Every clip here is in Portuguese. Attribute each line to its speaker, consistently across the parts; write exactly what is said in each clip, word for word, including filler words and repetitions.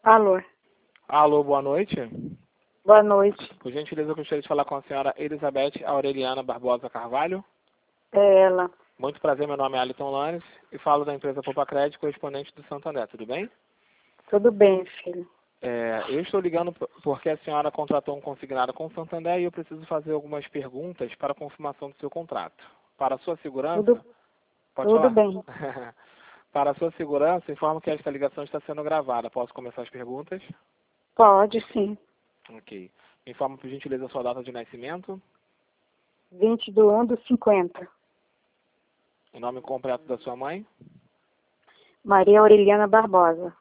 Speaker 1: Alô.
Speaker 2: Alô, boa noite.
Speaker 1: Boa noite.
Speaker 2: Por gentileza, eu gostaria de falar com a senhora Elizabeth Aureliana Barbosa Carvalho.
Speaker 1: É ela.
Speaker 2: Muito prazer, meu nome é Alisson Lanes e falo da empresa Poupa Crédito, correspondente do Santander, tudo bem?
Speaker 1: Tudo bem, filho.
Speaker 2: É, eu estou ligando porque a senhora contratou um consignado com o Santander e eu preciso fazer algumas perguntas para a confirmação do seu contrato. Para a sua segurança...
Speaker 1: Tudo,
Speaker 2: Pode
Speaker 1: tudo
Speaker 2: falar?
Speaker 1: bem.
Speaker 2: Para a sua segurança, informo que esta ligação está sendo gravada. Posso começar as perguntas?
Speaker 1: Pode, sim.
Speaker 2: Ok. Informo, por gentileza, a sua data de nascimento,
Speaker 1: vinte do um do cinquenta.
Speaker 2: o nome completo da sua mãe,
Speaker 1: Maria Aureliana Barbosa.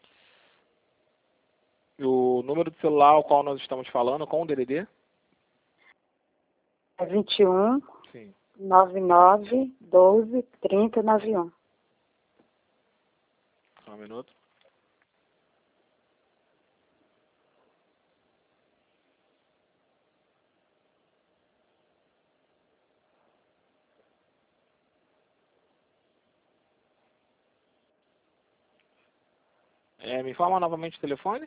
Speaker 2: o número de celular ao qual nós estamos falando, com o D D D?
Speaker 1: É vinte e um,
Speaker 2: Sim.
Speaker 1: noventa e nove, doze, trinta, noventa e um.
Speaker 2: Só um minuto. É, me informa novamente o telefone?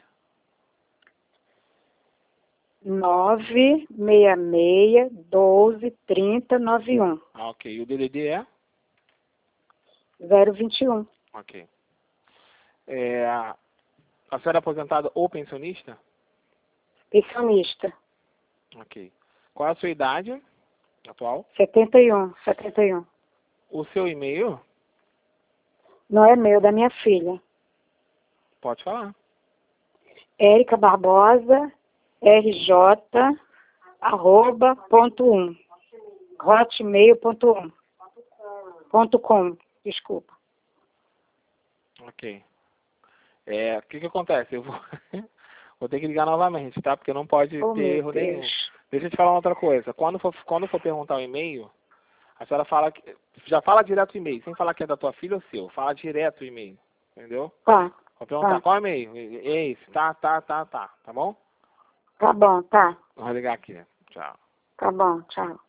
Speaker 1: nove seis seis, doze, trinta, noventa e um.
Speaker 2: Ah, ok. O D D D é?
Speaker 1: zero vinte e um.
Speaker 2: Ok. É, a senhora é aposentada ou pensionista?
Speaker 1: Pensionista.
Speaker 2: Ok. Qual é a sua idade atual?
Speaker 1: setenta e um. setenta e um.
Speaker 2: O seu e-mail?
Speaker 1: Não é meu, da minha filha.
Speaker 2: Pode falar.
Speaker 1: Érica Barbosa, rj, arroba, ponto um. hotmail ponto um. Ponto com, desculpa.
Speaker 2: Ok. É, o que que acontece? Eu vou, vou ter que ligar novamente, tá? Porque não pode
Speaker 1: Oh,
Speaker 2: ter
Speaker 1: meu
Speaker 2: erro nenhum.
Speaker 1: Deus.
Speaker 2: Deixa eu te falar uma outra coisa. Quando for, quando for perguntar o e-mail, a senhora fala que, já fala direto o e-mail, sem falar que é da tua filha ou seu. Fala direto o e-mail, entendeu?
Speaker 1: Tá,
Speaker 2: Vou perguntar,
Speaker 1: tá.
Speaker 2: qual é o e-mail? É esse, tá, tá, tá, tá, tá bom?
Speaker 1: Tá bom, tá.
Speaker 2: Vou ligar aqui. Tchau.
Speaker 1: Tá bom, tchau.